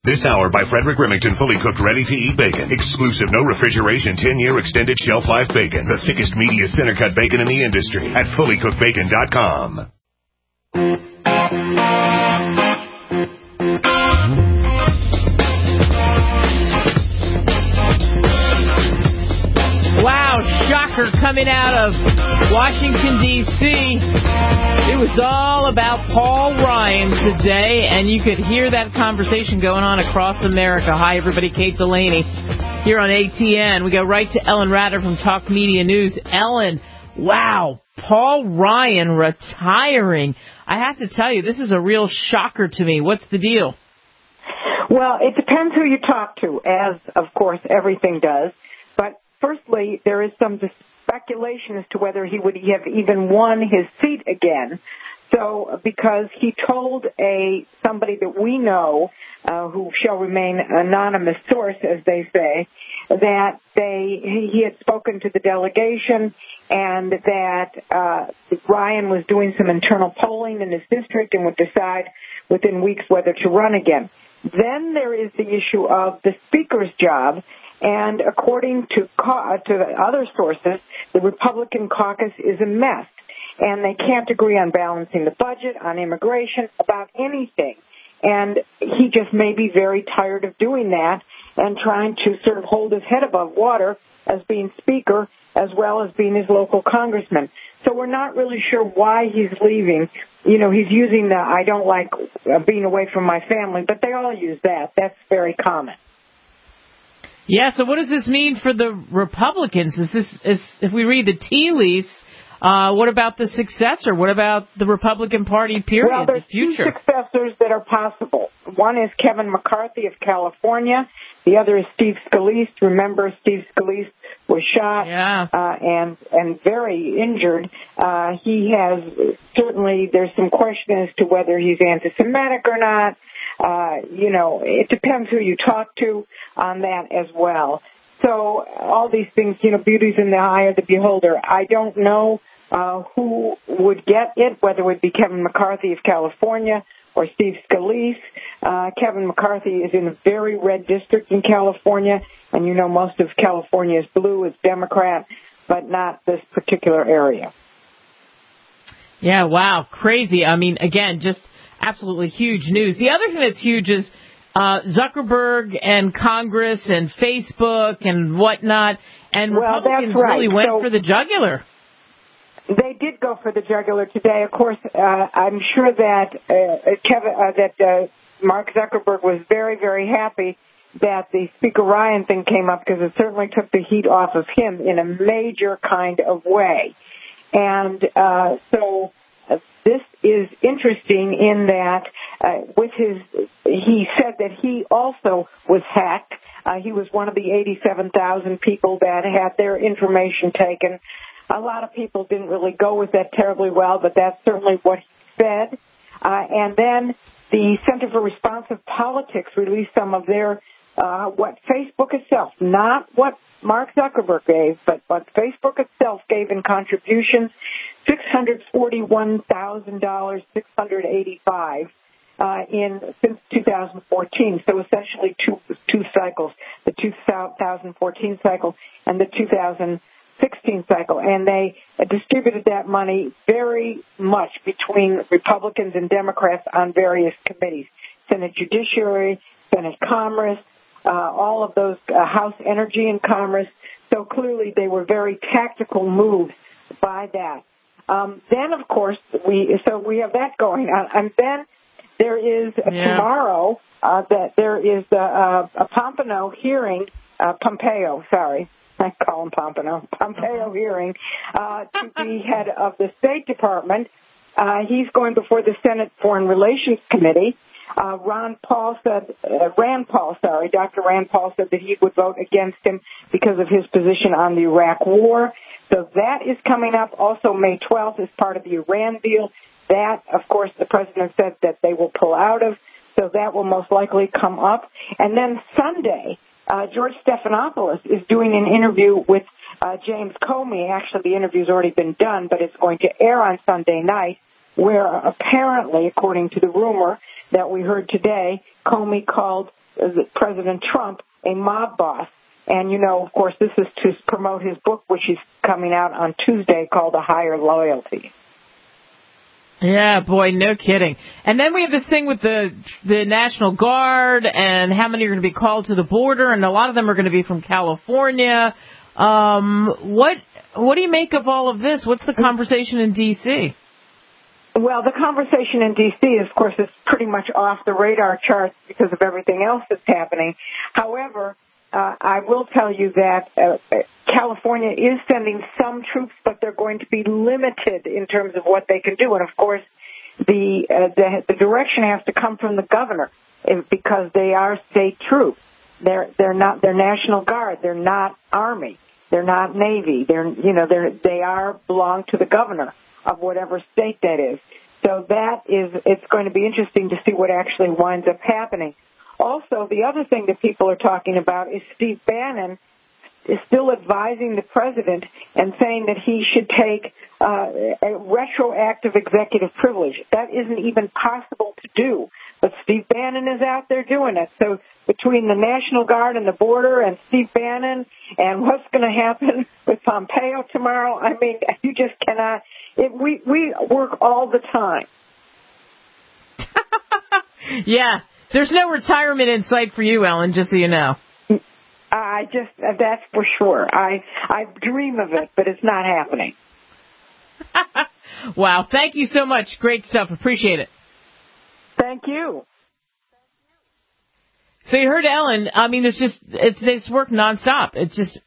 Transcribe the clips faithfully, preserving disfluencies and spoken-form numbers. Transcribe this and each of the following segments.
This hour by Frederick Remington, fully cooked, ready-to-eat bacon. Exclusive, no refrigeration, ten-year extended shelf life bacon. The thickest, meatiest, center-cut bacon in the industry at fully cooked bacon dot com. Wow, shocker coming out of Washington, D C It was all about Paul Ryan today, and you could hear that conversation going on across America. Hi, everybody. Kate Delaney here on A T N. We go right to Ellen Ratter from Talk Media News. Ellen, wow, Paul Ryan retiring. I have to tell you, this is a real shocker to me. What's the deal? Well, it depends who you talk to, as, of course, everything does. But firstly, there is some speculation as to whether he would have even won his seat again. So, because he told a somebody that we know, uh, who shall remain anonymous source, as they say, that they he had spoken to the delegation and that uh, Ryan was doing some internal polling in his district and would decide within weeks whether to run again. Then there is the issue of the speaker's job. And according to to other sources, the Republican caucus is a mess, and they can't agree on balancing the budget, on immigration, about anything. And he just may be very tired of doing that and trying to sort of hold his head above water as being speaker as well as being his local congressman. So we're not really sure why he's leaving. You know, he's using the I don't like being away from my family, but they all use that. That's very common. Yeah, so what does this mean for the Republicans? Is this, is, if we read the tea leaves, uh, what about the successor? What about the Republican Party, period, well, there's the future? Two successors that are possible. One is Kevin McCarthy of California. The other is Steve Scalise. Remember, Steve Scalise was shot yeah. uh, and and very injured. Uh, he has certainly, there's some question as to whether he's anti-Semitic or not. Uh, you know, it depends who you talk to on that as well. So all these things, you know, beauty's in the eye of the beholder. I don't know uh, who would get it, whether it would be Kevin McCarthy of California or Steve Scalise. Uh, Kevin McCarthy is in a very red district in California, and you know most of California is blue, it's Democrat, but not this particular area. Yeah, wow, crazy. I mean, again, just absolutely huge news. The other thing that's huge is uh, Zuckerberg and Congress and Facebook and whatnot, and well, Republicans that's right. really went so, for the jugular. They did go for the jugular today. Of course, uh, I'm sure that uh, Kevin, uh, that uh, Mark Zuckerberg was very, very happy that the Speaker Ryan thing came up because it certainly took the heat off of him in a major kind of way. And uh, so uh, this is interesting in that uh, with his, he said that he also was hacked. Uh, he was one of the eighty-seven thousand people that had their information taken. A lot of people didn't really go with that terribly well, but that's certainly what he said. Uh, and then the Center for Responsive Politics released some of their, uh, what Facebook itself, not what Mark Zuckerberg gave, but what Facebook itself gave in contributions, six hundred forty-one thousand dollars, six hundred eighty-five dollars. Uh, in since two thousand fourteen, so essentially two two cycles, the two thousand fourteen cycle and the two thousand sixteen cycle, and they distributed that money very much between Republicans and Democrats on various committees, Senate Judiciary, Senate Commerce, uh, all of those, uh, House Energy and Commerce. So clearly they were very tactical moves by that. Um, then, of course, we so we have that going on, and then there is uh, yeah. tomorrow uh, that there is uh, uh, a Pompeo hearing, uh, Pompeo, sorry. I call him Pompeo, Pompeo hearing, uh, to be head of the State Department. Uh, he's going before the Senate Foreign Relations Committee. Uh, Ron Paul said, uh, Rand Paul, sorry, Doctor Rand Paul said that he would vote against him because of his position on the Iraq War. So that is coming up. Also, May twelfth is part of the Iran deal. That, of course, the president said that they will pull out of. So that will most likely come up. And then Sunday, Uh, George Stephanopoulos is doing an interview with uh, James Comey. Actually, the interview's already been done, but it's going to air on Sunday night, where apparently, according to the rumor that we heard today, Comey called President Trump a mob boss. And, you know, of course, this is to promote his book, which is coming out on Tuesday, called A Higher Loyalty. Yeah, boy, no kidding. And then we have this thing with the the National Guard and how many are going to be called to the border, and a lot of them are going to be from California. Um, what what do you make of all of this? What's the conversation in D C? Well, the conversation in D C, of course, is pretty much off the radar charts because of everything else that's happening. However, uh, I will tell you that uh, California is sending some troops, but they're going to be limited in terms of what they can do. And, of course, the uh, the, the direction has to come from the governor because they are state troops. They're they're not they're National Guard. They're not Army. They're not Navy. They're you know they're they are belong to the governor of whatever state that is. So that is, it's going to be interesting to see what actually winds up happening. Also, the other thing that people are talking about is Steve Bannon is still advising the president and saying that he should take uh, a retroactive executive privilege. That isn't even possible to do, but Steve Bannon is out there doing it. So between the National Guard and the border and Steve Bannon and what's going to happen with Pompeo tomorrow, I mean, you just cannot. It, we, we work all the time. Yeah, there's no retirement in sight for you, Ellen, just so you know. I just, that's for sure. I, I dream of it, but it's not happening. Wow. Thank you so much. Great stuff. Appreciate it. Thank you. So you heard Ellen. I mean, it's just, it's, they just work nonstop. It's just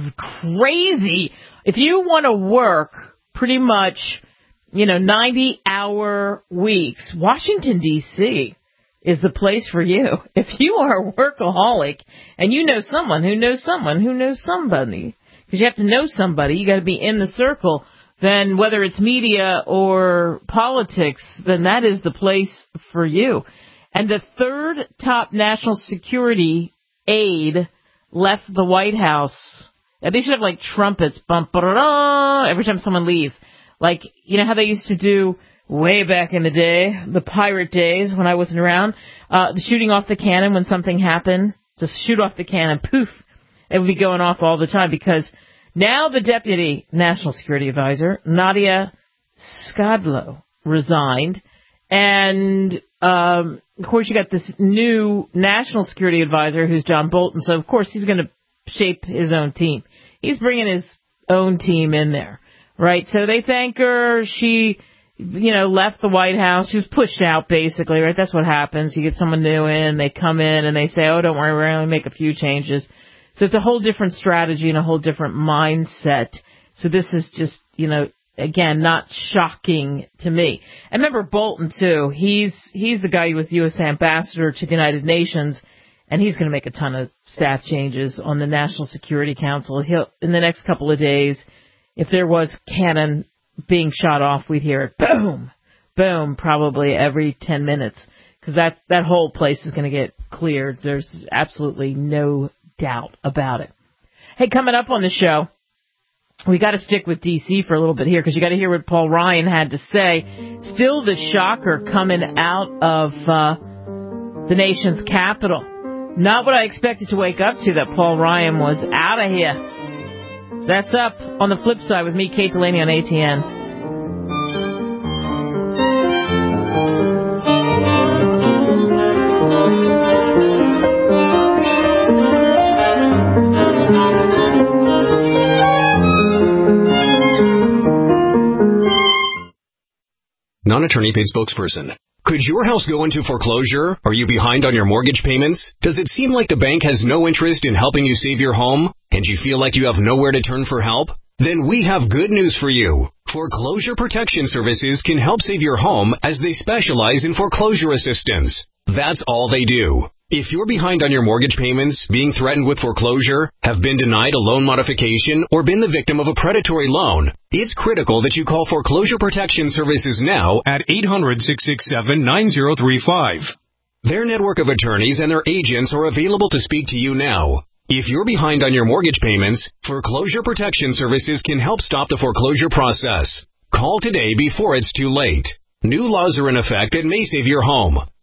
crazy. If you want to work pretty much, you know, ninety hour weeks, Washington, D C is the place for you. If you are a workaholic and you know someone who knows someone who knows somebody, because you have to know somebody, you got to be in the circle, then whether it's media or politics, then that is the place for you. And the third top national security aide left the White House. They should have like trumpets, bum, every time someone leaves. Like, you know how they used to do way back in the day, the pirate days when I wasn't around, uh, the shooting off the cannon when something happened, just shoot off the cannon, poof, it would be going off all the time because now the Deputy National Security Advisor, Nadia Skadlow, resigned. And, um, of course, you got this new National Security Advisor who's John Bolton. So, of course, he's going to shape his own team. He's bringing his own team in there, right? So they thank her. She, you know, left the White House. She was pushed out, basically, right? That's what happens. You get someone new in, they come in, and they say, oh, don't worry, we're going to make a few changes. So it's a whole different strategy and a whole different mindset. So this is just, you know, again, not shocking to me. And remember Bolton, too. He's he's the guy who was the U S ambassador to the United Nations, and he's going to make a ton of staff changes on the National Security Council. He'll, in the next couple of days, if there was cannon being shot off, we'd hear it, boom, boom, probably every ten minutes, because that, that whole place is going to get cleared. There's absolutely no doubt about it. Hey, coming up on the show, we got to stick with D C for a little bit here, because you got to hear what Paul Ryan had to say. Still the shocker coming out of uh, the nation's capital. Not what I expected to wake up to, that Paul Ryan was out of here. That's up on the flip side with me, Kate Delaney, on A T N. Non-attorney paid spokesperson. Could your house go into foreclosure? Are you behind on your mortgage payments? Does it seem like the bank has no interest in helping you save your home, and you feel like you have nowhere to turn for help? Then we have good news for you. Foreclosure Protection Services can help save your home as they specialize in foreclosure assistance. That's all they do. If you're behind on your mortgage payments, being threatened with foreclosure, have been denied a loan modification, or been the victim of a predatory loan, it's critical that you call Foreclosure Protection Services now at eight hundred, six six seven, nine zero three five. Their network of attorneys and their agents are available to speak to you now. If you're behind on your mortgage payments, Foreclosure Protection Services can help stop the foreclosure process. Call today before it's too late. New laws are in effect that may save your home.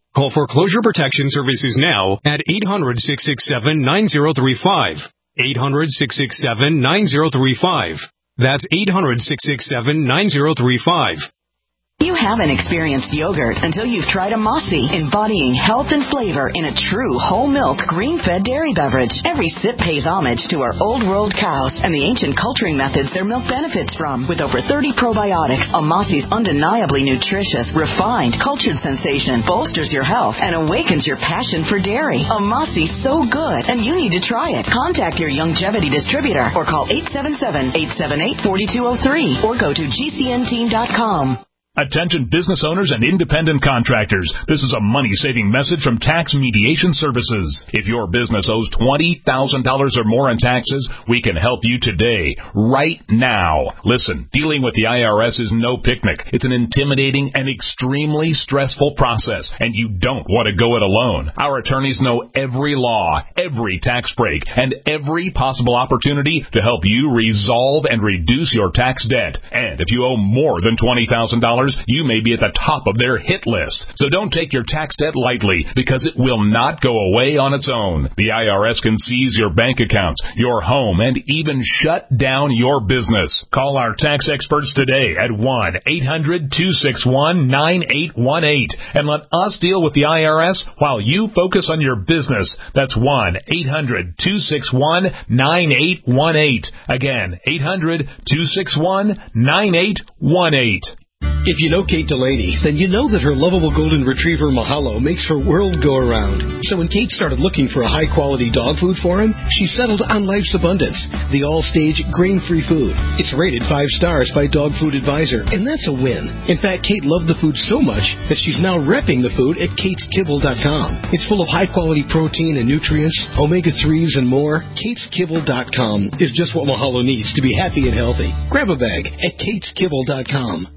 Call Foreclosure Protection Services now at eight hundred, six six seven, nine zero three five. eight hundred, six six seven, nine zero three five. That's eight hundred, six six seven, nine zero three five. You haven't experienced yogurt until you've tried a Mossy, embodying health and flavor in a true whole milk, green-fed dairy beverage. Every sip pays homage to our old world cows and the ancient culturing methods their milk benefits from. With over thirty probiotics, a Mossy's undeniably nutritious, refined, cultured sensation bolsters your health and awakens your passion for dairy. A Mossy's so good, and you need to try it. Contact your Youngevity distributor or call eight seven seven, eight seven eight, four two zero three or go to G C N team dot com. Attention business owners and independent contractors. This is a money-saving message from Tax Mediation Services. If your business owes twenty thousand dollars or more in taxes, we can help you today, right now. Listen, dealing with the I R S is no picnic. It's an intimidating and extremely stressful process, and you don't want to go it alone. Our attorneys know every law, every tax break, and every possible opportunity to help you resolve and reduce your tax debt. And if you owe more than twenty thousand dollars, you may be at the top of their hit list. So don't take your tax debt lightly, because it will not go away on its own. The I R S can seize your bank accounts, your home, and even shut down your business. Call our tax experts today at one eight hundred, two six one, nine eight one eight and let us deal with the I R S while you focus on your business. That's one eight hundred, two six one, nine eight one eight. Again, eight hundred, two six one, nine eight one eight. If you know Kate Delaney, then you know that her lovable golden retriever Mahalo makes her world go around. So when Kate started looking for a high-quality dog food for him, she settled on Life's Abundance, the all-stage grain-free food. It's rated five stars by Dog Food Advisor, and that's a win. In fact, Kate loved the food so much that she's now repping the food at kates kibble dot com. It's full of high-quality protein and nutrients, omega threes, and more. kates kibble dot com is just what Mahalo needs to be happy and healthy. Grab a bag at kates kibble dot com.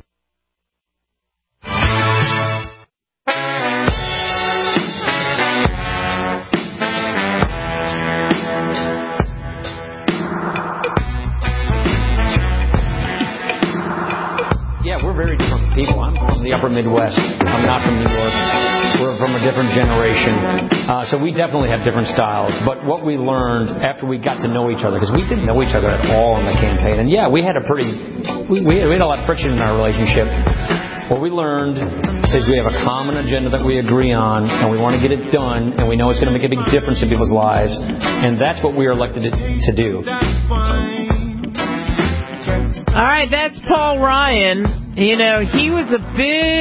Very different people. I'm from the upper Midwest. I'm not from New York. We're from a different generation. Uh, so we definitely have different styles. But what we learned after we got to know each other, because we didn't know each other at all in the campaign. And yeah, we had a pretty, we, we, had, we had a lot of friction in our relationship. What we learned is we have a common agenda that we agree on, and we want to get it done, and we know it's going to make a big difference in people's lives. And that's what we are elected to, to do. All right, that's Paul Ryan. You know, he was a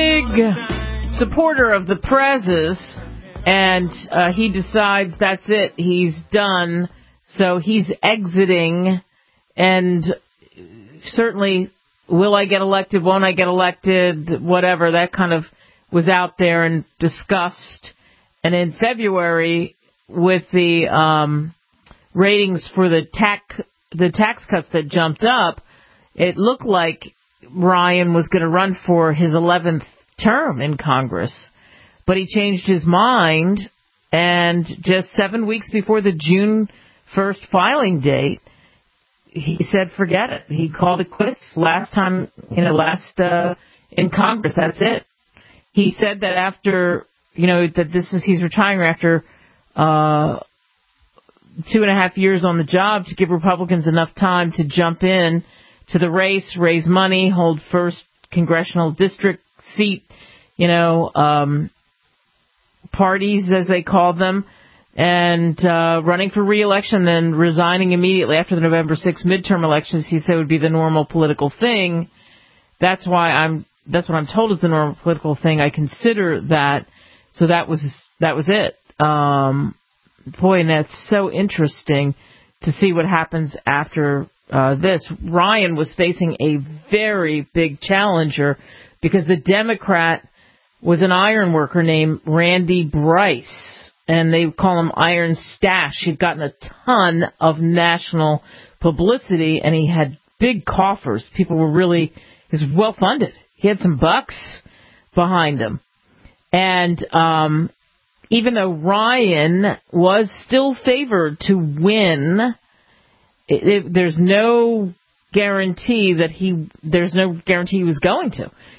big supporter of the Prezes, and uh, he decides that's it, he's done, so he's exiting, and certainly, will I get elected, won't I get elected, whatever, that kind of was out there and discussed. And in February, with the um, ratings for the tax, the tax cuts that jumped up, it looked like Ryan was going to run for his eleventh term in Congress, but he changed his mind, and just seven weeks before the June first filing date, he said forget it. He called it quits last time, you know, last uh, in Congress. That's it. He said that after, you know, that this is he's retiring after uh, two and a half years on the job to give Republicans enough time to jump in to the race, raise money, hold first congressional district seat, you know, um, parties, as they called them, and uh, running for re-election, then resigning immediately after the November sixth midterm elections. He said would be the normal political thing. That's why I'm. That's what I'm told is the normal political thing. I consider that. So that was that was it. Um, boy, and that's so interesting to see what happens after. Uh, this, Ryan was facing a very big challenger because the Democrat was an iron worker named Randy Bryce, and they call him Iron Stash. He'd gotten a ton of national publicity, and he had big coffers. People were really, he was well funded. He had some bucks behind him. And um, even though Ryan was still favored to win, It, it, there's no guarantee that he, there's no guarantee he was going to.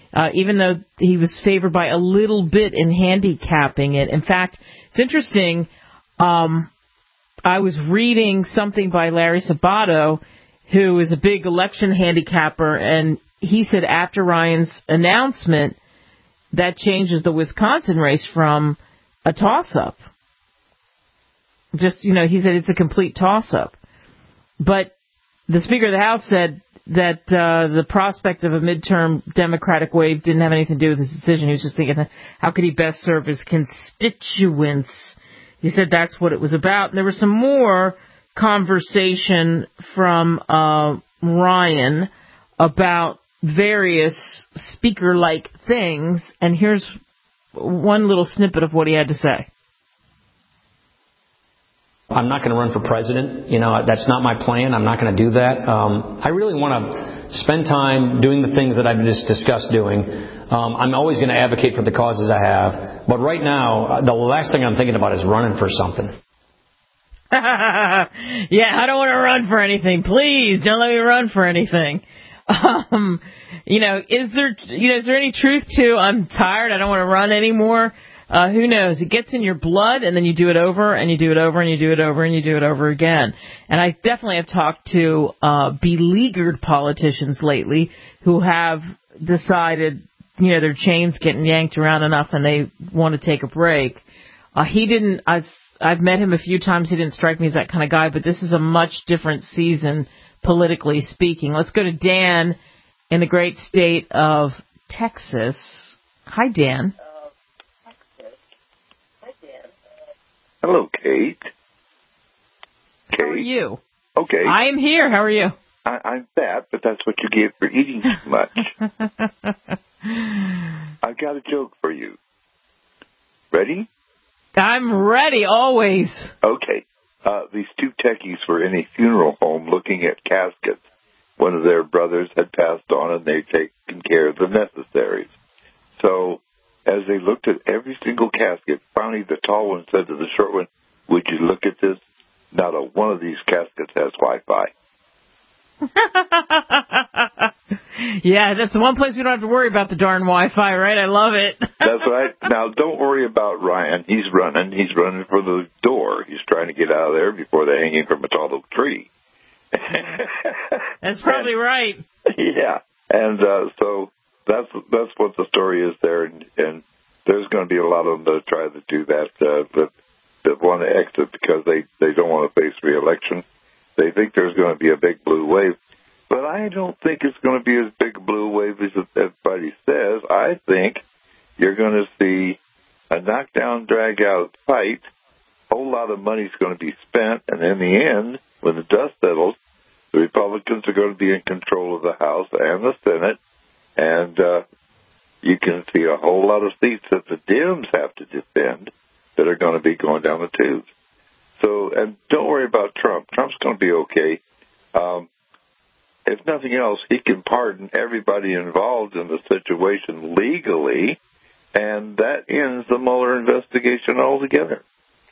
uh, even though he was favored by a little bit in handicapping it. In fact, it's interesting. Um, I was reading something by Larry Sabato, who is a big election handicapper, and he said after Ryan's announcement, that changes the Wisconsin race from a toss-up. Just, you know, he said it's a complete toss-up. But the Speaker of the House said that uh, the prospect of a midterm Democratic wave didn't have anything to do with his decision. He was just thinking, how could he best serve his constituents? He said that's what it was about. And there was some more conversation from uh, Ryan about various speaker-like things. And here's one little snippet of what he had to say. I'm not going to run for president. You know, that's not my plan. I'm not going to do that. Um, I really want to spend time doing the things that I've just discussed doing. Um, I'm always going to advocate for the causes I have. But right now, the last thing I'm thinking about is running for something. Yeah, I don't want to run for anything. Please don't let me run for anything. Um, you know, is there, you know, is there any truth to I'm tired, I don't want to run anymore? Uh, who knows? It gets in your blood, and then you do it over, and you do it over, and you do it over, and you do it over again. And I definitely have talked to uh, beleaguered politicians lately who have decided, you know, their chain's getting yanked around enough, and they want to take a break. Uh, he didn't. I've, I've met him a few times. He didn't strike me as that kind of guy, but this is a much different season, politically speaking. Let's go to Dan in the great state of Texas. Hi, Dan. Hello, Kate. Kate. How are you? Okay. I am here. How are you? I, I'm fat, but that's what you get for eating too much. I've got a joke for you. Ready? I'm ready, always. Okay. Uh, these two techies were in a funeral home looking at caskets. One of their brothers had passed on, and they'd taken care of the necessaries. So, as they looked at every single casket, finally the tall one said to the short one, "Would you look at this? Not a one of these caskets has Wi-Fi." Yeah, that's the one place we don't have to worry about the darn Wi-Fi, right? I love it. That's right. Now, don't worry about Ryan. He's running. He's running for the door. He's trying to get out of there before they hang him from a tall oak tree. That's probably and, right. Yeah, and uh, so... That's that's what the story is there, and, and there's going to be a lot of them that try to do that, uh, that, that want to exit because they, they don't want to face re-election. They think there's going to be a big blue wave, but I don't think it's going to be as big a blue wave as everybody says. I think you're going to see a knockdown, drag-out fight. A whole lot of money's going to be spent, and in the end, when the dust settles, the Republicans are going to be in control of the House and the Senate. And uh, you can see a whole lot of seats that the Dems have to defend that are going to be going down the tubes. So, and don't worry about Trump. Trump's going to be okay. Um, if nothing else, he can pardon everybody involved in the situation legally, and that ends the Mueller investigation altogether.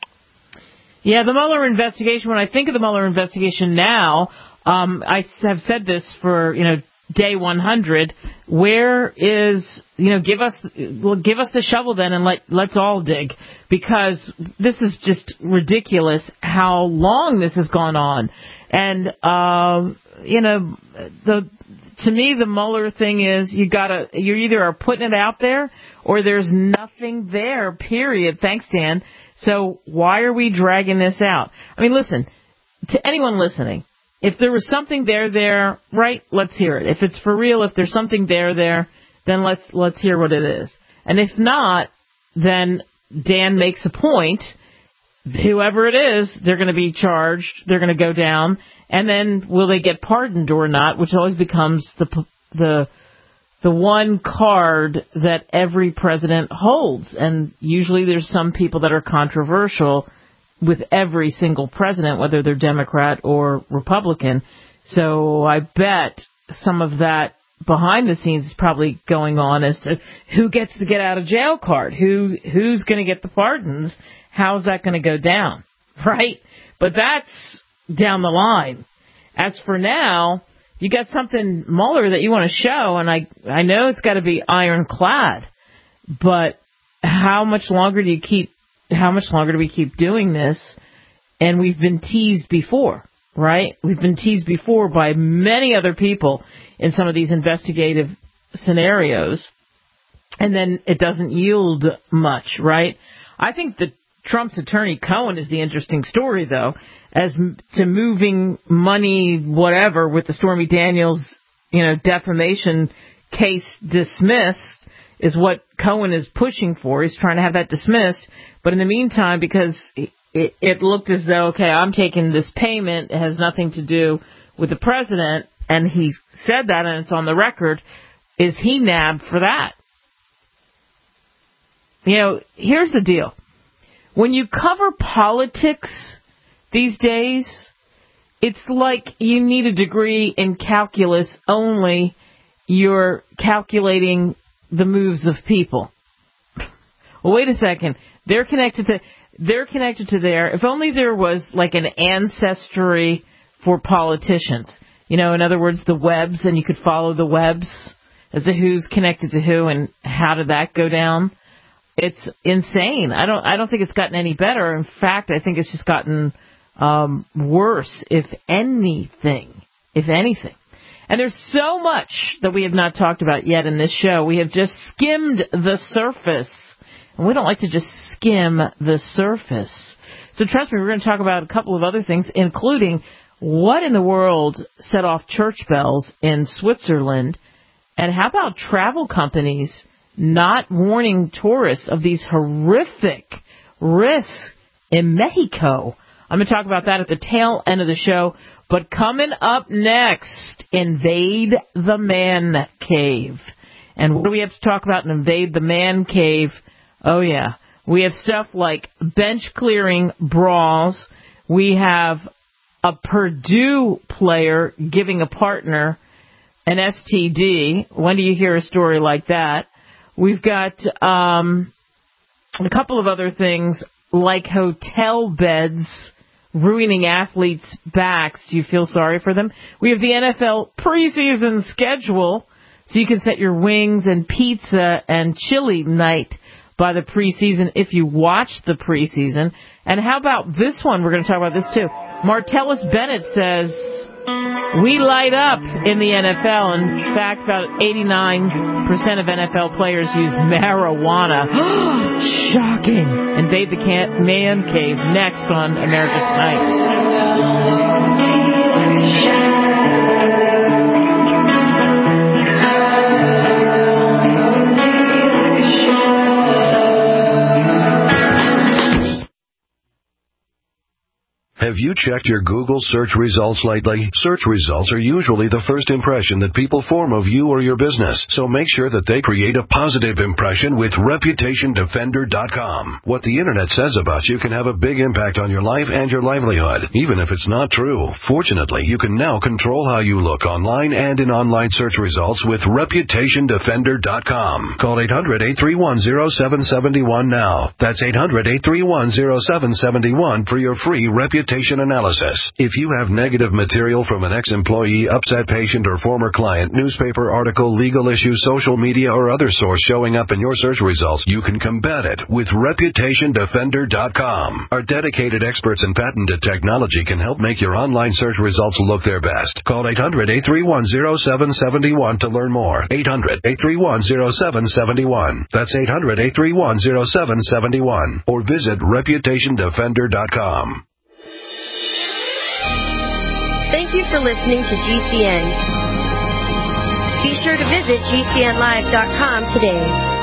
Yeah, the Mueller investigation, when I think of the Mueller investigation now, um, I have said this for, you know, day one hundred, where is, you know, give us, well, give us the shovel then and let, let's all dig, because this is just ridiculous how long this has gone on. And, um, you know, the, to me, the Mueller thing is you gotta, you either are putting it out there or there's nothing there, period. Thanks, Dan. So why are we dragging this out? I mean, listen, to anyone listening, if there was something there, there, right, let's hear it. If it's for real, if there's something there, there, then let's let's hear what it is. And if not, then Dan makes a point. Whoever it is, they're going to be charged. They're going to go down. And then will they get pardoned or not, which always becomes the the the one card that every president holds. And usually there's some people that are controversial with every single president, whether they're Democrat or Republican. So I bet some of that behind the scenes is probably going on as to who gets the get out of jail card, who who's going to get the pardons, how's that going to go down, right? But that's down the line. As for now, you got something, Mueller, that you want to show, and I I know it's got to be ironclad, but how much longer do you keep? How much longer do we keep doing this? And we've been teased before, right? We've been teased before by many other people in some of these investigative scenarios, and then it doesn't yield much, right? I think that Trump's attorney Cohen is the interesting story, though, as to moving money, whatever, with the Stormy Daniels, you know, defamation case dismissed is what Cohen is pushing for. He's trying to have that dismissed. But in the meantime, because it, it looked as though, okay, I'm taking this payment, it has nothing to do with the president, and he said that, and it's on the record, is he nabbed for that? You know, here's the deal. When you cover politics these days, it's like you need a degree in calculus only. You're calculating the moves of people. Well, wait a second. They're connected to, they're connected to there. If only there was like an ancestry for politicians. You know, in other words, the webs, and you could follow the webs as to who's connected to who and how did that go down. It's insane. I don't I don't think it's gotten any better. In fact, I think it's just gotten um, worse, if anything. If anything. And there's so much that we have not talked about yet in this show. We have just skimmed the surface. And we don't like to just skim the surface. So trust me, we're going to talk about a couple of other things, including what in the world set off church bells in Switzerland, and how about travel companies not warning tourists of these horrific risks in Mexico. I'm going to talk about that at the tail end of the show. But coming up next, Invade the Man Cave. And what do we have to talk about in Invade the Man Cave? Oh, yeah. We have stuff like bench clearing brawls. We have a Purdue player giving a partner an S T D. When do you hear a story like that? We've got um, a couple of other things like hotel beds ruining athletes' backs. Do you feel sorry for them? We have the N F L preseason schedule, so you can set your wings and pizza and chili night by the preseason if you watch the preseason. And how about this one? We're going to talk about this too. Martellus Bennett says, we light up in the N F L. In fact, about eighty-nine percent of N F L players use marijuana. Shocking. Invade the can- Man Cave next on America Tonight. Have you checked your Google search results lately? Search results are usually the first impression that people form of you or your business, so make sure that they create a positive impression with Reputation Defender dot com. What the Internet says about you can have a big impact on your life and your livelihood, even if it's not true. Fortunately, you can now control how you look online and in online search results with Reputation Defender dot com. Call eight hundred, eight three one, zero seven seven one now. That's eight hundred, eight three one, zero seven seven one for your free Reputation analysis. If you have negative material from an ex-employee, upset patient, or former client, newspaper article, legal issue, social media, or other source showing up in your search results, you can combat it with Reputation Defender dot com. Our dedicated experts in patented technology can help make your online search results look their best. Call eight hundred, eight three one, zero seven seven one to learn more. eight hundred, eight three one, zero seven seven one. That's eight hundred, eight three one, zero seven seven one. Or visit Reputation Defender dot com. Thank you for listening to G C N. Be sure to visit G C N live dot com today.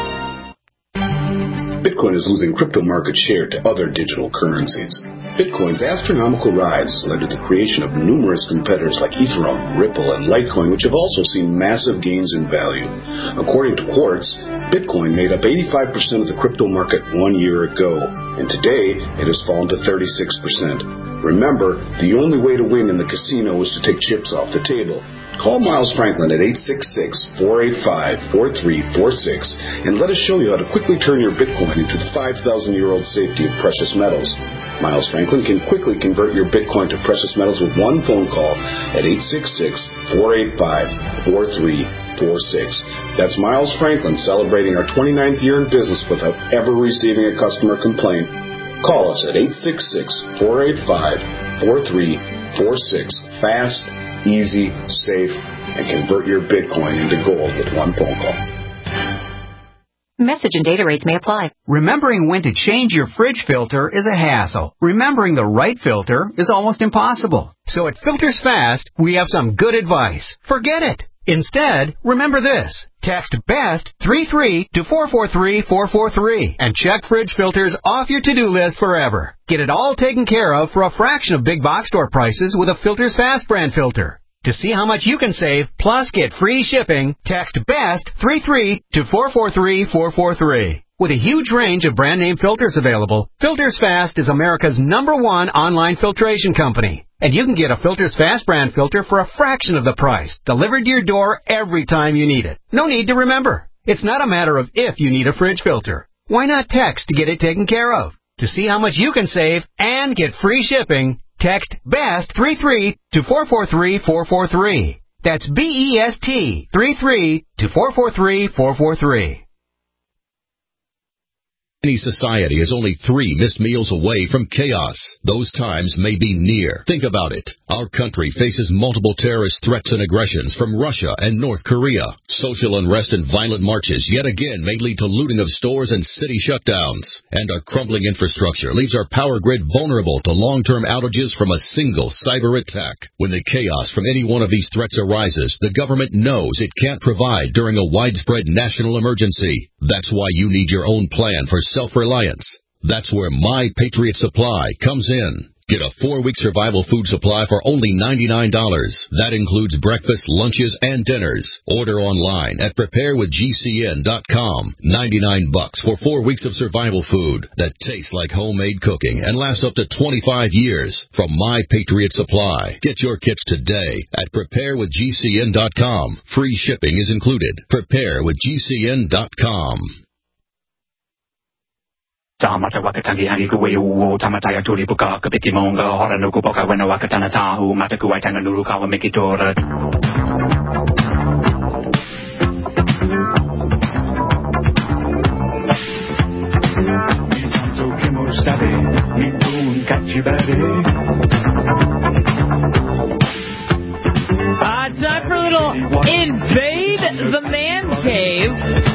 Bitcoin is losing crypto market share to other digital currencies. Bitcoin's astronomical rise has led to the creation of numerous competitors like Ethereum, Ripple, and Litecoin, which have also seen massive gains in value. According to Quartz, Bitcoin made up eighty-five percent of the crypto market one year ago, and today it has fallen to thirty-six percent. Remember, the only way to win in the casino is to take chips off the table. Call Miles Franklin at eight six six, four eight five, four three four six and let us show you how to quickly turn your Bitcoin into the five thousand year old safety of precious metals. Miles Franklin can quickly convert your Bitcoin to precious metals with one phone call at eight six six, four eight five, four three four six. That's Miles Franklin celebrating our twenty-ninth year in business without ever receiving a customer complaint. Call us at eight six six, four eight five, four three four six. Fast, easy, safe, and convert your Bitcoin into gold with one phone call. Message and data rates may apply. Remembering when to change your fridge filter is a hassle. Remembering the right filter is almost impossible. So at Filters Fast, we have some good advice. Forget it. Instead, remember this. Text BEST three three to four four three four four three and check fridge filters off your to-do list forever. Get it all taken care of for a fraction of big box store prices with a Filters Fast brand filter. To see how much you can save, plus get free shipping, text BEST three three to four four three four four three. With a huge range of brand name filters available, Filters Fast is America's number one online filtration company. And you can get a Filters Fast brand filter for a fraction of the price, delivered to your door every time you need it. No need to remember. It's not a matter of if you need a fridge filter. Why not text to get it taken care of? To see how much you can save and get free shipping, text BEST three three to four four three four four three. That's B E S T three three to four four three four four three. Any society is only three missed meals away from chaos. Those times may be near. Think about it. Our country faces multiple terrorist threats and aggressions from Russia and North Korea. Social unrest and violent marches yet again may lead to looting of stores and city shutdowns. And our crumbling infrastructure leaves our power grid vulnerable to long-term outages from a single cyber attack. When the chaos from any one of these threats arises, the government knows it can't provide during a widespread national emergency. That's why you need your own plan for self-reliance. That's where My Patriot Supply comes in. Get a four-week survival food supply for only ninety-nine dollars. That includes breakfast, lunches, and dinners. Order online at prepare with G C N dot com. ninety-nine bucks for four weeks of survival food that tastes like homemade cooking and lasts up to twenty-five years from My Patriot Supply. Get your kits today at prepare with G C N dot com. Free shipping is included. prepare with G C N dot com. Tamata wakatangi hangi kuweyu tamataya tuli puka kapiti monga hora no kupoka wena wakatana tahu mata kuwaitanga nuru kawa mikitora. Mitanzo kimo sabe mitun kachibare. Uh, time for a little Invade the Man Cave.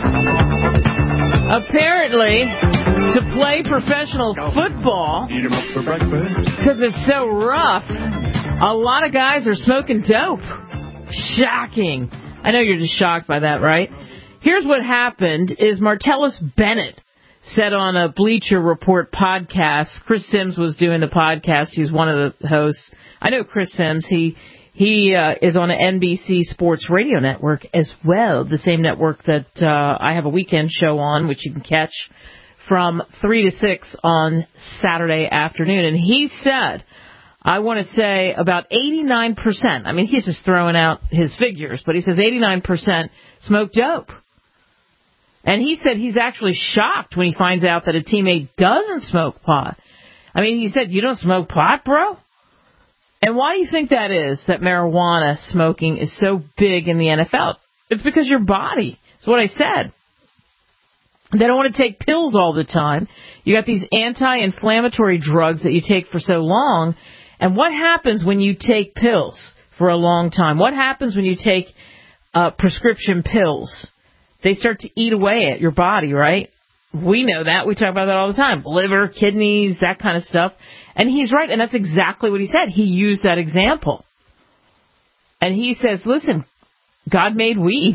Apparently, to play professional football, because it's so rough, a lot of guys are smoking dope. Shocking. I know you're just shocked by that, right? Here's what happened is Martellus Bennett said on a Bleacher Report podcast. Chris Sims was doing the podcast. He's one of the hosts. I know Chris Sims. He he uh, is on an N B C Sports Radio Network as well, the same network that uh, I have a weekend show on, which you can catch from three to six on Saturday afternoon. And he said, I want to say about eighty-nine percent, I mean, he's just throwing out his figures, but he says eighty-nine percent smoke dope. And he said he's actually shocked when he finds out that a teammate doesn't smoke pot. I mean, he said, you don't smoke pot, bro? And why do you think that is, that marijuana smoking is so big in the N F L? It's because your body. It's what I said. They don't want to take pills all the time. You got these anti-inflammatory drugs that you take for so long. And what happens when you take pills for a long time? What happens when you take uh, prescription pills? They start to eat away at your body, right? We know that. We talk about that all the time. Liver, kidneys, that kind of stuff. And he's right, and that's exactly what he said. He used that example. And he says, listen, God made weed.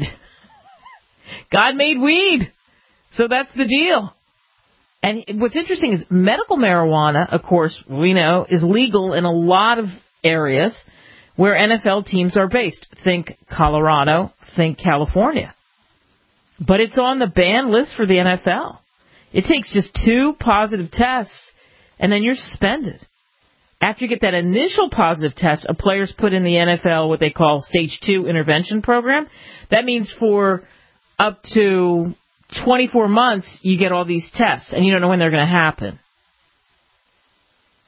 God made weed. So that's the deal. And what's interesting is medical marijuana, of course, we know, is legal in a lot of areas where N F L teams are based. Think Colorado, think California. But it's on the ban list for the N F L. It takes just two positive tests, and then you're suspended. After you get that initial positive test, a player's put in the N F L what they call Stage two intervention program. That means for up to twenty-four months, you get all these tests, and you don't know when they're going to happen.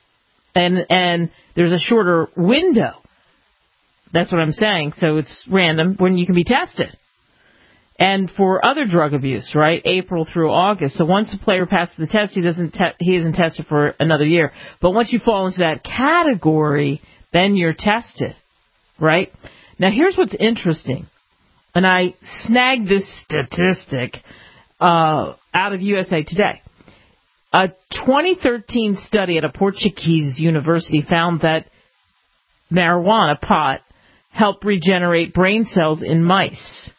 And and there's a shorter window. That's what I'm saying. So it's random when you can be tested. And for other drug abuse, right, April through August. So once a player passes the test, he doesn't te- he isn't tested for another year. But once you fall into that category, then you're tested, right? Now, here's what's interesting. And I snagged this statistic uh, out of U S A Today. A twenty thirteen study at a Portuguese university found that marijuana, pot, helped regenerate brain cells in mice.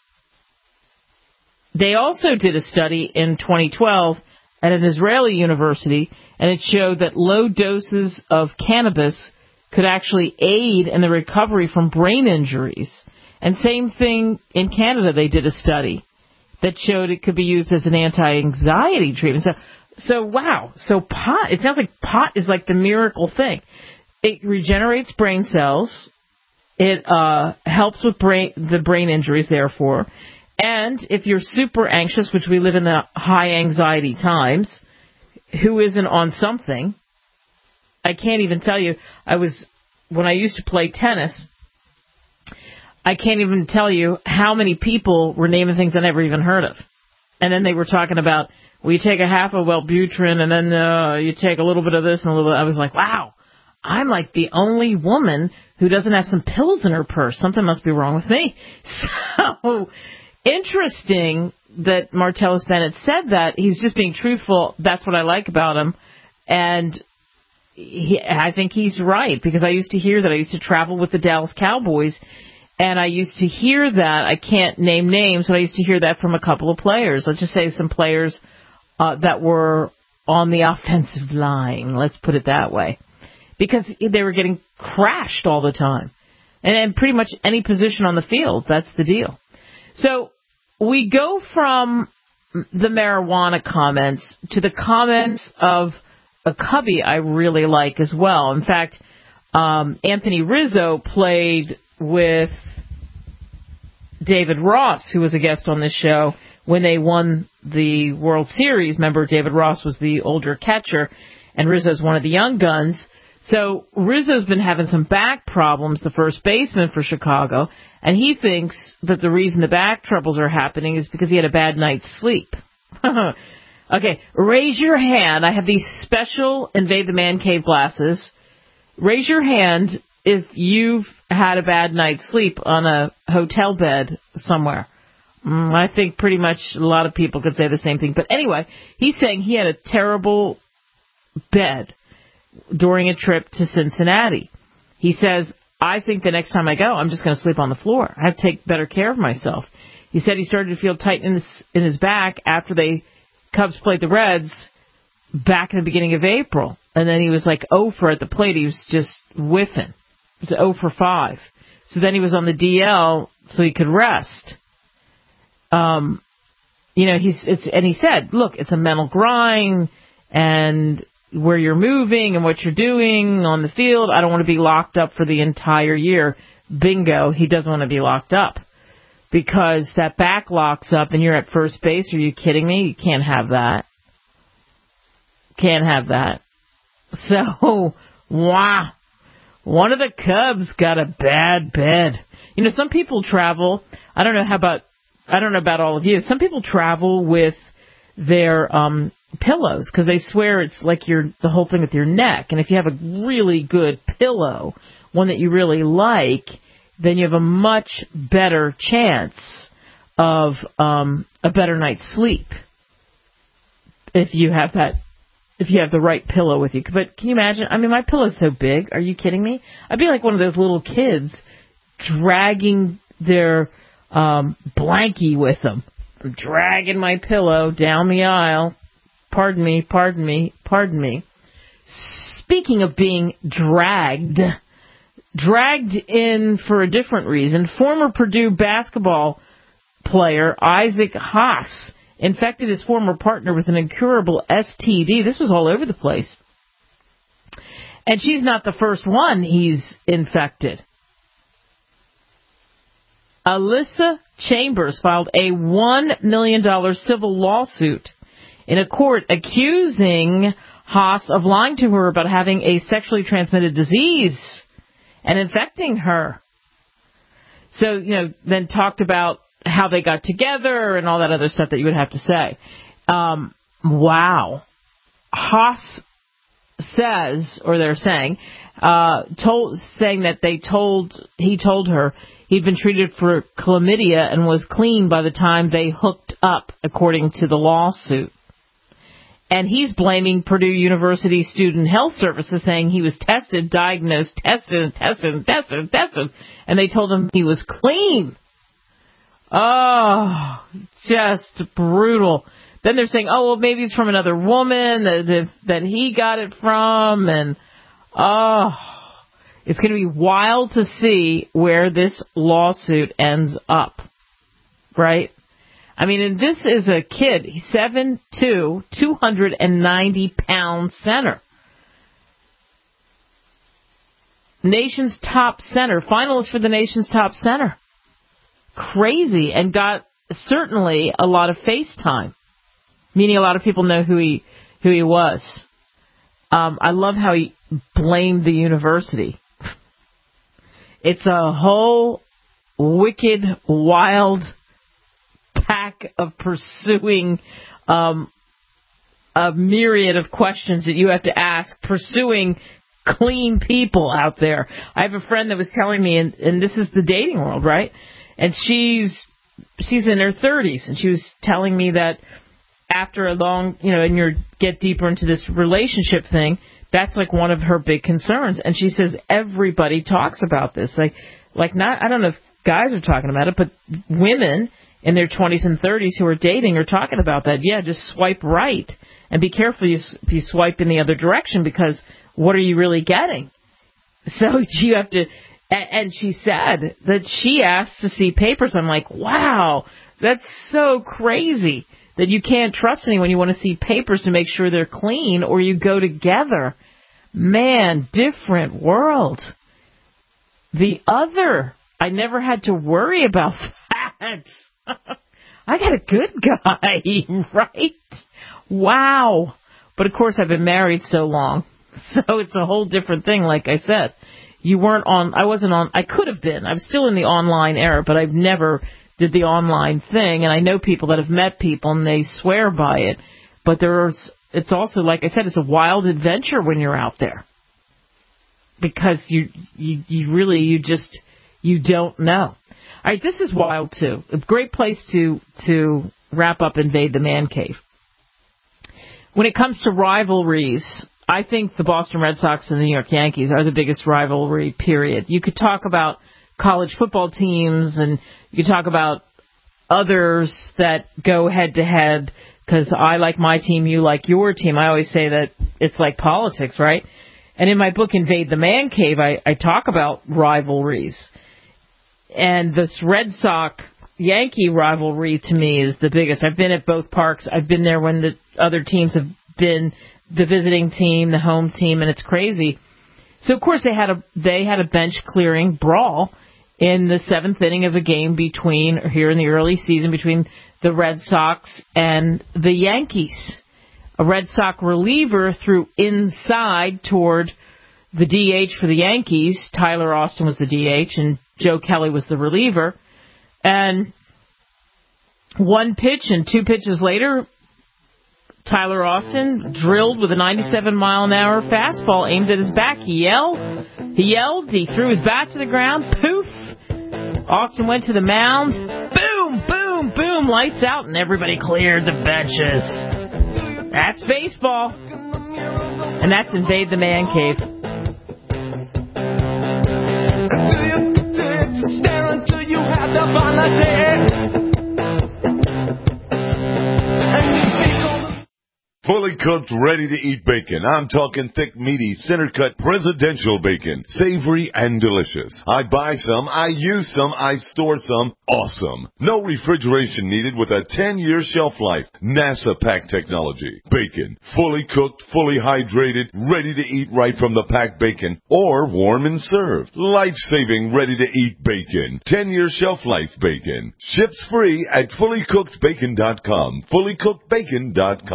They also did a study in twenty twelve at an Israeli university, and it showed that low doses of cannabis could actually aid in the recovery from brain injuries. And same thing in Canada, they did a study that showed it could be used as an anti-anxiety treatment. So, so wow, so pot, it sounds like pot is like the miracle thing. It regenerates brain cells. It uh, helps with brain, the brain injuries, therefore. And if you're super anxious, which we live in the high anxiety times, who isn't on something? I can't even tell you. I was, when I used to play tennis, I can't even tell you how many people were naming things I never even heard of. And then they were talking about, well, you take a half of Wellbutrin and then uh, you take a little bit of this and a little bit. I was like, wow, I'm like the only woman who doesn't have some pills in her purse. Something must be wrong with me. So interesting that Martellus Bennett said that. He's just being truthful. That's what I like about him. And he, I think he's right, because I used to hear that. I used to travel with the Dallas Cowboys, and I used to hear that. I can't name names, but I used to hear that from a couple of players. Let's just say some players uh, that were on the offensive line. Let's put it that way. Because they were getting crashed all the time. And, and pretty much any position on the field, that's the deal. So we go from the marijuana comments to the comments of a Cubby I really like as well. In fact, um, Anthony Rizzo played with David Ross, who was a guest on this show, when they won the World Series. Remember, David Ross was the older catcher, and Rizzo's one of the young guns. So Rizzo's been having some back problems, the first baseman for Chicago, and he thinks that the reason the back troubles are happening is because he had a bad night's sleep. Okay, raise your hand. I have these special Invade the Man Cave glasses. Raise your hand if you've had a bad night's sleep on a hotel bed somewhere. Mm, I think pretty much a lot of people could say the same thing. But anyway, he's saying he had a terrible bed during a trip to Cincinnati. He says, I think the next time I go, I'm just going to sleep on the floor. I have to take better care of myself. He said he started to feel tight in his, in his back after they Cubs played the Reds back in the beginning of April. And then he was like oh for at the plate. He was just whiffing. It was oh for five. So then he was on the D L so he could rest. Um, you know, he's it's and he said, look, it's a mental grind, and where you're moving and what you're doing on the field, I don't want to be locked up for the entire year. Bingo, he doesn't want to be locked up. Because that back locks up and you're at first base. Are you kidding me? You can't have that. Can't have that. So, wow. One of the Cubs got a bad bed. You know, some people travel. I don't know how about, I don't know about all of you. Some people travel with their um, pillows because they swear it's like your the whole thing with your neck. And if you have a really good pillow, one that you really like, then you have a much better chance of um, a better night's sleep if you have that, if you have the right pillow with you. But can you imagine? I mean, my pillow's so big. Are you kidding me? I'd be like one of those little kids dragging their um, blankie with them, dragging my pillow down the aisle. Pardon me, pardon me, pardon me. Speaking of being dragged... Dragged in for a different reason, former Purdue basketball player Isaac Haas infected his former partner with an incurable S T D. This was all over the place. And she's not the first one he's infected. Alyssa Chambers filed a one million dollars civil lawsuit in a court accusing Haas of lying to her about having a sexually transmitted disease and infecting her. So, you know, then talked about how they got together and all that other stuff that you would have to say. Um, wow. Haas says, or they're saying, uh, told, saying that they told, he told her he'd been treated for chlamydia and was clean by the time they hooked up, according to the lawsuit. And he's blaming Purdue University Student Health Services, saying he was tested, diagnosed, tested, and tested, and tested, and tested, and they told him he was clean. Oh, just brutal. Then they're saying, oh, well, maybe it's from another woman that, that, that he got it from, and, oh, it's going to be wild to see where this lawsuit ends up, right? I mean, and this is a kid, he's seven foot two, two hundred ninety pound center. Nation's top center, finalist for the nation's top center. Crazy, and got certainly a lot of face time, meaning a lot of people know who he who he was. Um, I love how he blamed the university. It's a whole wicked, wild pack of pursuing um, a myriad of questions that you have to ask, pursuing clean people out there. I have a friend that was telling me, and, and this is the dating world, right? And she's she's in her thirties, and she was telling me that after a long, you know, and you get deeper into this relationship thing, that's like one of her big concerns. And she says everybody talks about this. Like, like not, I don't know if guys are talking about it, but women in their twenties and thirties who are dating are talking about that. Yeah, just swipe right. And be careful if you swipe in the other direction, because what are you really getting? So you have to, and she said that she asked to see papers. I'm like, wow, that's so crazy that you can't trust anyone. You want to see papers to make sure they're clean, or you go together. Man, different world. The other, I never had to worry about that. I got a good guy, right? Wow. But of course, I've been married so long, so it's a whole different thing. Like I said, you weren't on, I wasn't on, I could have been. I'm still in the online era, but I've never did the online thing. And I know people that have met people and they swear by it. But there's, it's also, like I said, it's a wild adventure when you're out there. Because you, you, you really, you just, you don't know. All right, this is wild, too. A great place to to wrap up Invade the Man Cave. When it comes to rivalries, I think the Boston Red Sox and the New York Yankees are the biggest rivalry, period. You could talk about college football teams, and you could talk about others that go head-to-head, because I like my team, you like your team. I always say that it's like politics, right? And in my book, Invade the Man Cave, I, I talk about rivalries. And this Red Sox-Yankee rivalry, to me, is the biggest. I've been at both parks. I've been there when the other teams have been the visiting team, the home team, and it's crazy. So, of course, they had a they had a bench-clearing brawl in the seventh inning of a game between, here in the early season, between the Red Sox and the Yankees. A Red Sox reliever threw inside toward the D H for the Yankees. Tyler Austin was the D H, and Joe Kelly was the reliever. And one pitch and two pitches later, Tyler Austin drilled with a ninety-seven mile an hour fastball aimed at his back. He yelled. He yelled. He threw his bat to the ground. Poof. Austin went to the mound. Boom, boom, boom. Lights out, and everybody cleared the benches. That's baseball. And that's Invade the Man Cave. Stare until you have the vanity. Fully cooked, ready-to-eat bacon. I'm talking thick, meaty, center-cut presidential bacon. Savory and delicious. I buy some, I use some, I store some. Awesome. No refrigeration needed with a ten-year shelf life. NASA pack technology. Bacon. Fully cooked, fully hydrated, ready to eat right from the packed bacon. Or warm and served. Life-saving, ready-to-eat bacon. ten-year shelf life bacon. Ships free at fully cooked bacon dot com. fully cooked bacon dot com.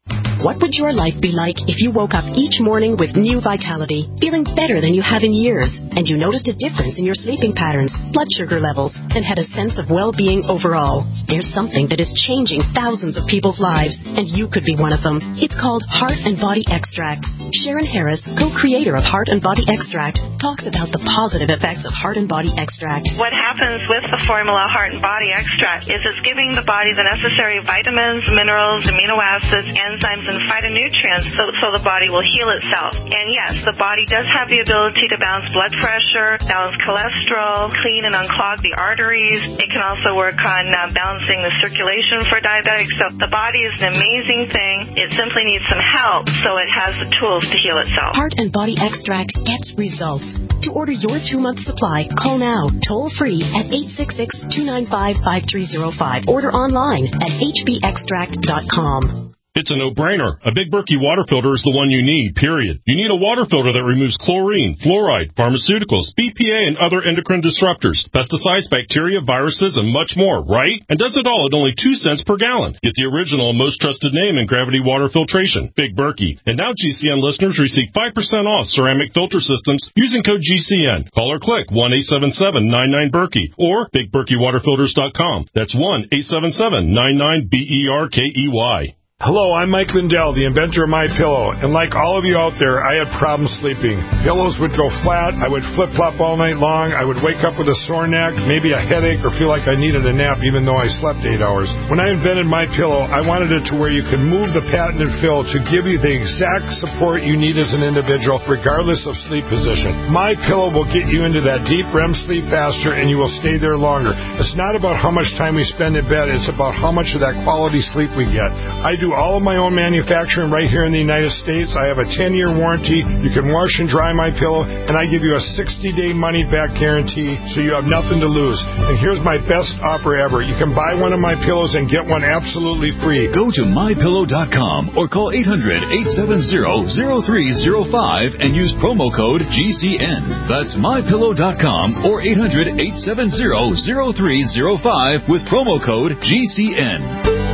What would your life be like if you woke up each morning with new vitality, feeling better than you have in years, and you noticed a difference in your sleeping patterns, blood sugar levels, and had a sense of well-being overall? There's something that is changing thousands of people's lives, and you could be one of them. It's called Heart and Body Extract. Sharon Harris, co-creator of Heart and Body Extract, talks about the positive effects of Heart and Body Extract. What happens with the formula Heart and Body Extract is it's giving the body the necessary vitamins, minerals, amino acids, enzymes, and phytonutrients so, so the body will heal itself. And yes, the body does have the ability to balance blood pressure, balance cholesterol, clean and unclog the arteries. It can also work on uh, balancing the circulation for diabetics. So the body is an amazing thing. It simply needs some help so it has the tools to heal itself. Heart and Body Extract gets results. To order your two-month supply, call now, toll-free at eight six six, two nine five, five three zero five. Order online at h b extract dot com. It's a no-brainer. A Big Berkey water filter is the one you need, period. You need a water filter that removes chlorine, fluoride, pharmaceuticals, B P A, and other endocrine disruptors, pesticides, bacteria, viruses, and much more, right? And does it all at only two cents per gallon. Get the original and most trusted name in gravity water filtration, Big Berkey. And now G C N listeners receive five percent off ceramic filter systems using code G C N. Call or click one eight seven seven, nine nine, Berkey or big berkey water filters dot com. That's one eight seven seven, nine nine, B E R K E Y. Hello, I'm Mike Lindell, the inventor of MyPillow, and like all of you out there, I had problems sleeping. Pillows would go flat, I would flip-flop all night long, I would wake up with a sore neck, maybe a headache, or feel like I needed a nap even though I slept eight hours. When I invented MyPillow, I wanted it to where you can move the patented fill to give you the exact support you need as an individual, regardless of sleep position. MyPillow will get you into that deep R E M sleep faster, and you will stay there longer. It's not about how much time we spend in bed, it's about how much of that quality sleep we get. I do all of my own manufacturing right here in the United States. I have a ten-year warranty. You can wash and dry my pillow, and I give you a sixty-day money-back guarantee, so you have nothing to lose. And here's my best offer ever. You can buy one of my pillows and get one absolutely free. Go to my pillow dot com or call eight hundred, eight seven zero, zero three zero five and use promo code G C N. That's my pillow dot com or eight hundred, eight seven zero, zero three zero five with promo code G C N.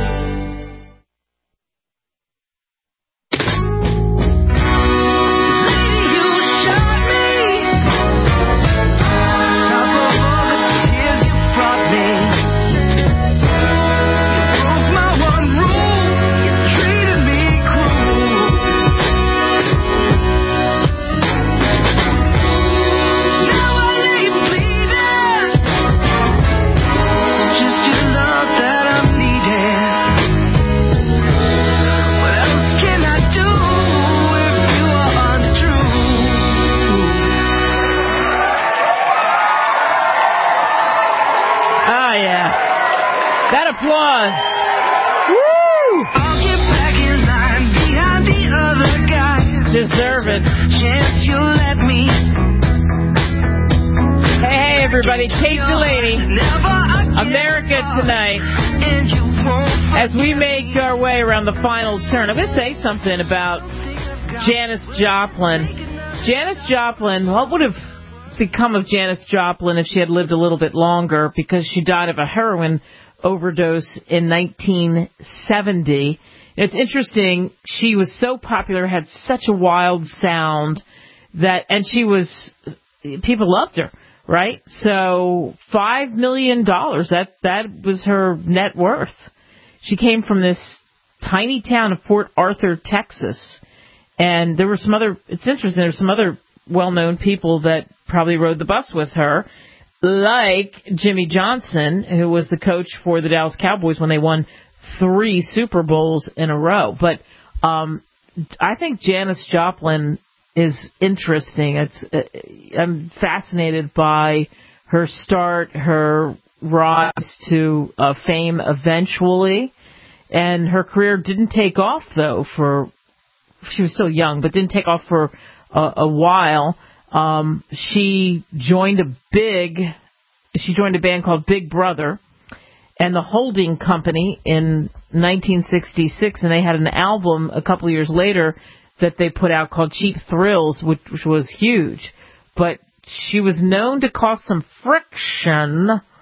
Deserve it. Hey, hey, everybody. Kate Delaney, America Tonight. As we make our way around the final turn, I'm going to say something about Janis Joplin. Janis Joplin, what would have become of Janis Joplin if she had lived a little bit longer, because she died of a heroin overdose in nineteen seventy. It's interesting, she was so popular, had such a wild sound, that, and she was, people loved her, right? So, five million dollars, that, that was her net worth. She came from this tiny town of Port Arthur, Texas, and there were some other, it's interesting, there were some other well-known people that probably rode the bus with her, like Jimmy Johnson, who was the coach for the Dallas Cowboys when they won three Super Bowls in a row. But um, I think Janis Joplin is interesting. It's uh, I'm fascinated by her start, her rise to uh, fame eventually, and her career didn't take off, though, for, she was still young, but didn't take off for a, a while. Um, she joined a big, she joined a band called Big Brother and the Holding Company in nineteen sixty-six, and they had an album a couple of years later that they put out called Cheap Thrills, which, which was huge. But she was known to cause some friction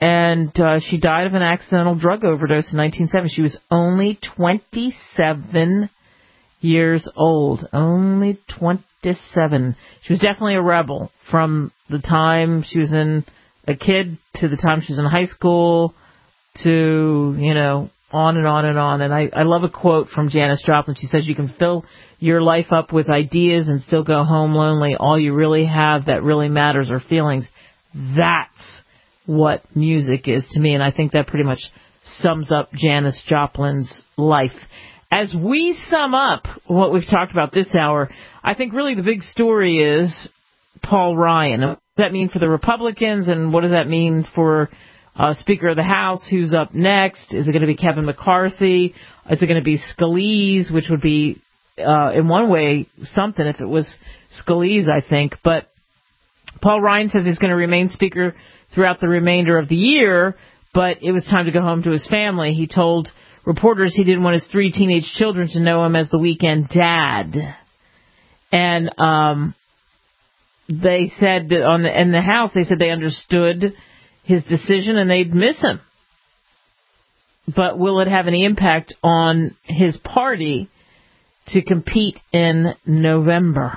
and uh, she died of an accidental drug overdose in nineteen seventy. She was only twenty-seven years old. Only twenty-seven. She was definitely a rebel from the time she was in a kid to the time she was in high school to, you know, on and on and on. And I, I love a quote from Janis Joplin. She says, you can fill your life up with ideas and still go home lonely. All you really have that really matters are feelings. That's what music is to me. And I think that pretty much sums up Janis Joplin's life. As we sum up what we've talked about this hour, I think really the big story is Paul Ryan. What does that mean for the Republicans, and what does that mean for uh, Speaker of the House? Who's up next? Is it going to be Kevin McCarthy? Is it going to be Scalise, which would be, uh, in one way, something if it was Scalise, I think. But Paul Ryan says he's going to remain Speaker throughout the remainder of the year, but it was time to go home to his family. He told reporters he didn't want his three teenage children to know him as the weekend dad. And um, they said that on the, in the House, they said they understood his decision and they'd miss him. But will it have any impact on his party to compete in November?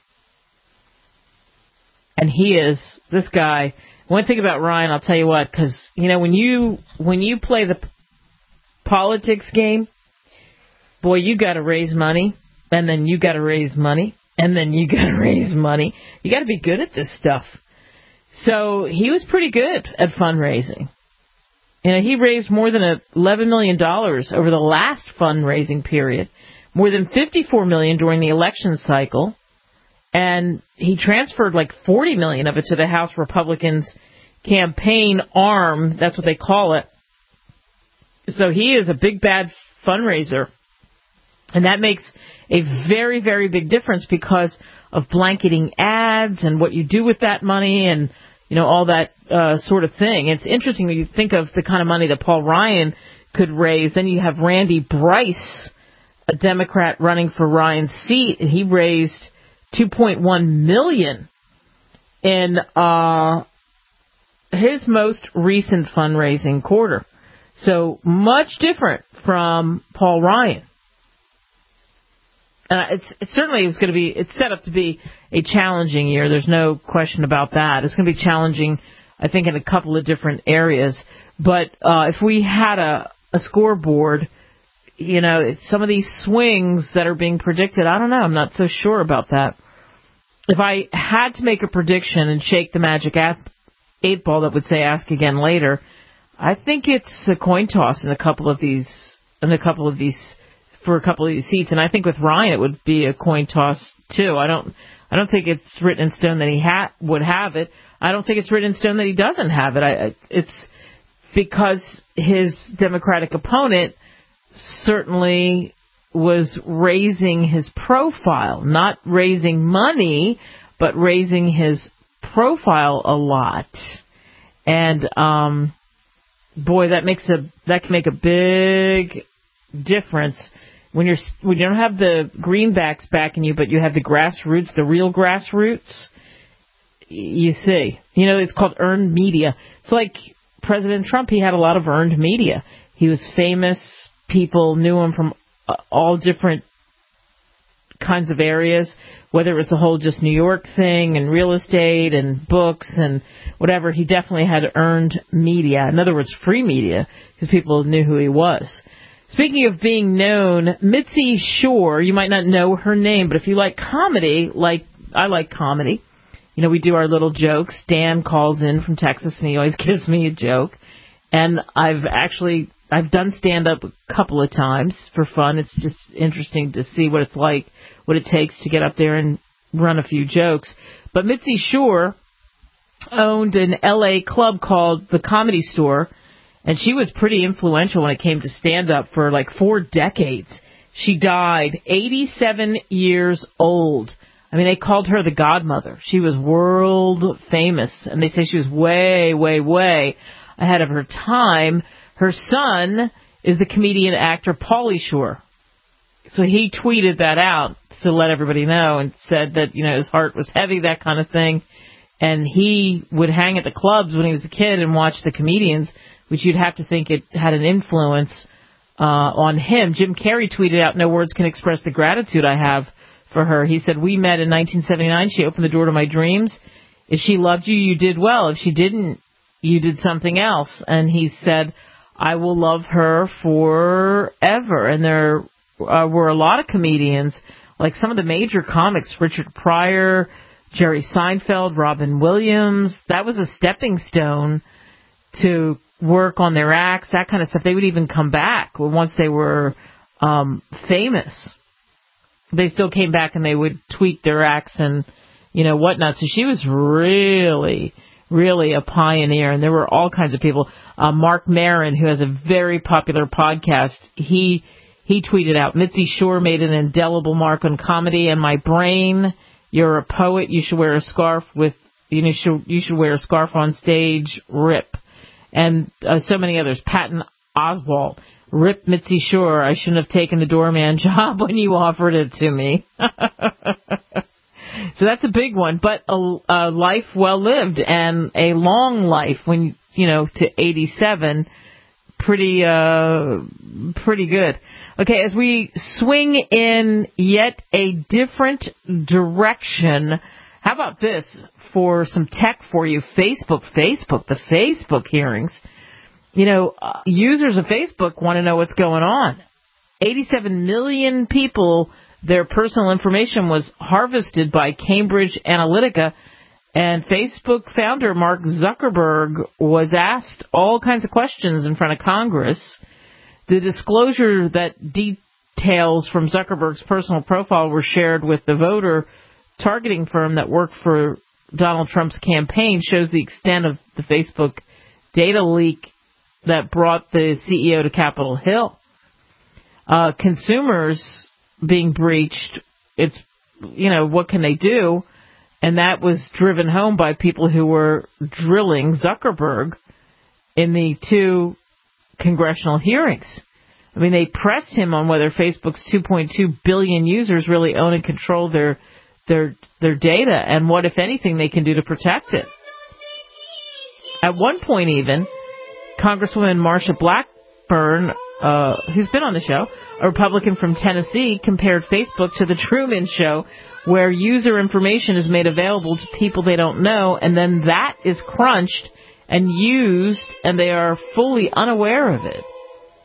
And he is, this guy, one thing about Ryan, I'll tell you what, because, you know, when you when you play the politics game, boy, you got to raise money, and then you got to raise money, and then you got to raise money. You got to be good at this stuff. So he was pretty good at fundraising. You know, he raised more than eleven million dollars over the last fundraising period, more than fifty-four million dollars during the election cycle, and he transferred like forty million dollars of it to the House Republicans' campaign arm. That's what they call it. So he is a big, bad fundraiser. And that makes a very, very big difference because of blanketing ads and what you do with that money and, you know, all that uh, sort of thing. It's interesting when you think of the kind of money that Paul Ryan could raise. Then you have Randy Bryce, a Democrat running for Ryan's seat, and he raised two point one million dollars in uh, his most recent fundraising quarter. So much different from Paul Ryan. Uh, it's, it's certainly it's going to be it's set up to be a challenging year. There's no question about that. It's going to be challenging, I think, in a couple of different areas. But uh, if we had a, a scoreboard, you know, some of these swings that are being predicted, I don't know. I'm not so sure about that. If I had to make a prediction and shake the magic eight ball that would say "ask again later," I think it's a coin toss in a couple of these in a couple of these. for a couple of these seats, and I think with Ryan it would be a coin toss too. I don't, I don't think it's written in stone that he ha- would have it. I don't think it's written in stone that he doesn't have it. I, it's because his Democratic opponent certainly was raising his profile, not raising money, but raising his profile a lot, and um, boy, that makes a that can make a big difference. When you're when you don't have the greenbacks backing you, but you have the grassroots, the real grassroots, you see. You know, it's called earned media. It's like President Trump. He had a lot of earned media. He was famous. People knew him from all different kinds of areas, whether it was the whole just New York thing and real estate and books and whatever. He definitely had earned media. In other words, free media, because people knew who he was. Speaking of being known, Mitzi Shore, you might not know her name, but if you like comedy, like I like comedy, you know, we do our little jokes. Dan calls in from Texas, and he always gives me a joke. And I've actually, I've done stand-up a couple of times for fun. It's just interesting to see what it's like, what it takes to get up there and run a few jokes. But Mitzi Shore owned an L A club called The Comedy Store, and she was pretty influential when it came to stand-up for like four decades. She died eighty-seven years old. I mean, they called her the godmother. She was world famous, and they say she was way, way, way ahead of her time. Her son is the comedian actor Pauly Shore. So he tweeted that out to let everybody know and said that, you know, his heart was heavy, that kind of thing. and he would hang at the clubs when he was a kid and watch the comedians, which you'd have to think it had an influence uh, on him. Jim Carrey tweeted out, "No words can express the gratitude I have for her." He said, "We met in nineteen seventy-nine. She opened the door to my dreams. If she loved you, you did well. If she didn't, you did something else." And he said, "I will love her forever." And there uh, were a lot of comedians, like some of the major comics, Richard Pryor, Jerry Seinfeld, Robin Williams. That was a stepping stone to work on their acts, that kind of stuff. They would even come back once they were um, famous. They still came back and they would tweak their acts and, you know, whatnot. So she was really, really a pioneer. And there were all kinds of people. Uh, Mark Maron, who has a very popular podcast, he he tweeted out, "Mitzi Shore made an indelible mark on comedy and my brain. You're a poet. You should wear a scarf with, you know, should, you should wear a scarf on stage. Rip." And uh, so many others. Patton Oswalt. "Rip Mitzi Shore. I shouldn't have taken the doorman job when you offered it to me." So that's a big one, but a, a life well lived and a long life when, you know, to eighty-seven. Pretty, uh, pretty good. Okay, as we swing in yet a different direction, how about this for some tech for you? Facebook, Facebook, the Facebook hearings. You know, uh, users of Facebook want to know what's going on. eighty-seven million people, their personal information was harvested by Cambridge Analytica, and Facebook founder Mark Zuckerberg was asked all kinds of questions in front of Congress. The disclosure that details from Zuckerberg's personal profile were shared with the voter targeting firm that worked for Donald Trump's campaign shows the extent of the Facebook data leak that brought the C E O to Capitol Hill. Uh, consumers being breached, it's, you know, what can they do? And that was driven home by people who were drilling Zuckerberg in the two congressional hearings. I mean, they pressed him on whether Facebook's two point two billion users really own and control their their their data, and what, if anything, they can do to protect it. At one point, even, Congresswoman Marsha Blackburn, uh, who's been on the show, a Republican from Tennessee, compared Facebook to the Truman Show, where user information is made available to people they don't know, and then that is crunched and used, and they are fully unaware of it.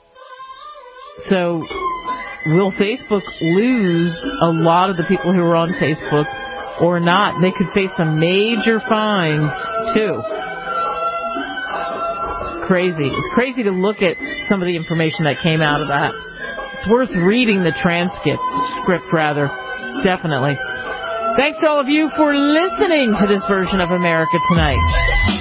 So, will Facebook lose a lot of the people who are on Facebook or not? They could face some major fines, too. Crazy. It's crazy to look at some of the information that came out of that. It's worth reading the transcript, script rather. Definitely. Thanks to all of you for listening to this version of America Tonight.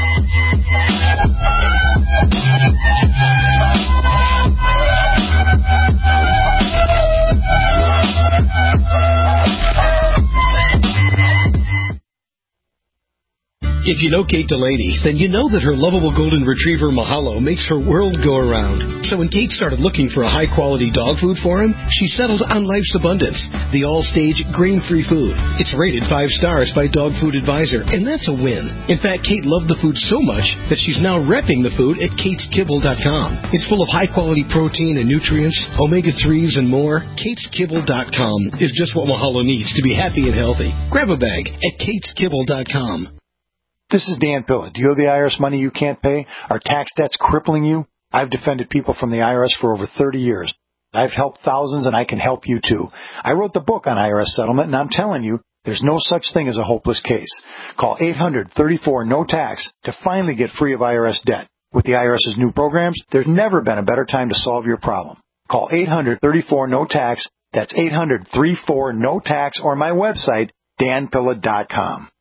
If you know Kate Delaney, then you know that her lovable golden retriever Mahalo makes her world go around. So when Kate started looking for a high-quality dog food for him, she settled on Life's Abundance, the all-stage grain-free food. It's rated five stars by Dog Food Advisor, and that's a win. In fact, Kate loved the food so much that she's now repping the food at kates kibble dot com. It's full of high-quality protein and nutrients, omega threes, and more. kates kibble dot com is just what Mahalo needs to be happy and healthy. Grab a bag at kates kibble dot com. This is Dan Pilla. Do you owe the I R S money you can't pay? Are tax debts crippling you? I've defended people from the I R S for over thirty years. I've helped thousands, and I can help you too. I wrote the book on I R S settlement, and I'm telling you, there's no such thing as a hopeless case. Call eight hundred thirty-four no tax to finally get free of I R S debt. With the IRS's new programs, there's never been a better time to solve your problem. Call eight hundred thirty-four no tax. That's eight hundred thirty-four no tax, or my website, dan pilla dot com.